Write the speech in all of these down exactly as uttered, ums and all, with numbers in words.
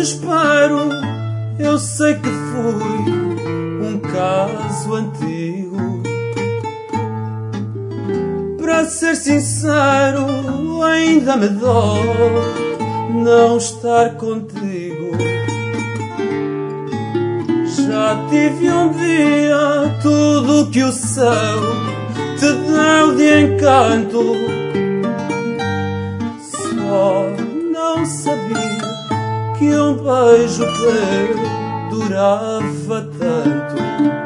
espero. Eu sei que fui um caso antigo. Para ser sincero, ainda me dói não estar contigo. Já tive um dia tudo que o céu te deu de encanto. Só não sabia que um beijo teu durava tanto.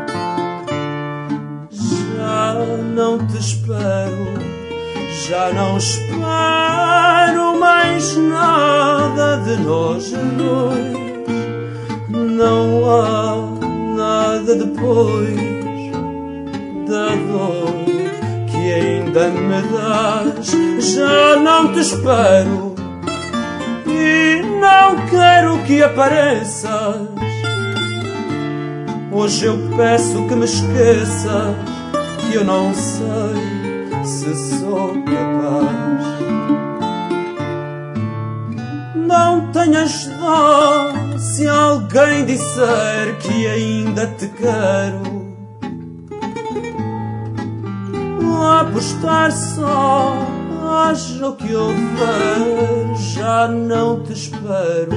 Já não te espero, já não espero mais nada de nós dois. Não há nada depois da dor que ainda me dás. Já não te espero e não quero que apareças. Hoje eu peço que me esqueças, que eu não sei se sou capaz. Não tenhas dó se alguém disser que ainda te quero. Lá por estar só, haja o que houver, já não te espero.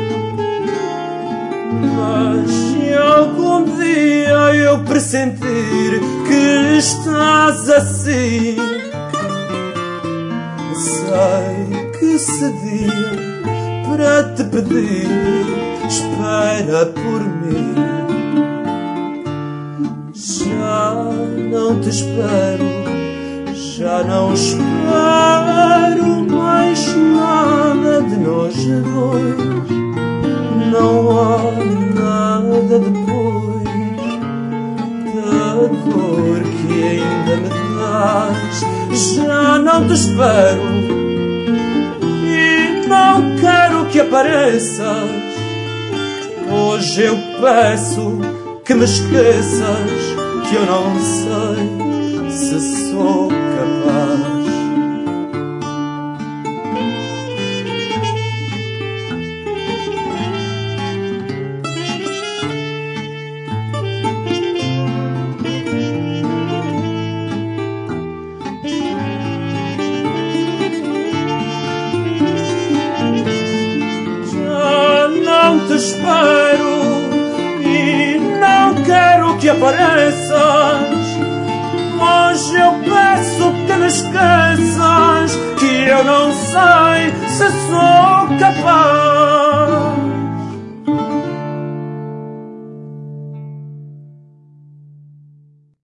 Mas se algum dia eu pressentir que estás assim, sei que cedia para te pedir, espera por mim. Já não te espero, já não espero mais nada de nós dois. Não há nada depois da dor que ainda me dás. Já não te espero e não quero que apareças. Hoje eu peço que me esqueças, que eu não sei se sou capaz. Te espero e não quero que apareças. Hoje eu peço que me esqueças, que eu não sei se sou capaz.